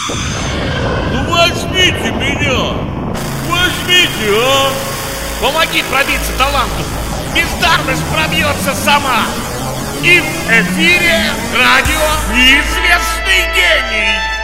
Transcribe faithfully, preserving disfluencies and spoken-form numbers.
Ну возьмите меня! Возьмите, а! Помоги пробиться таланту! Бездарность пробьется сама! И в эфире радио «Неизвестный гений».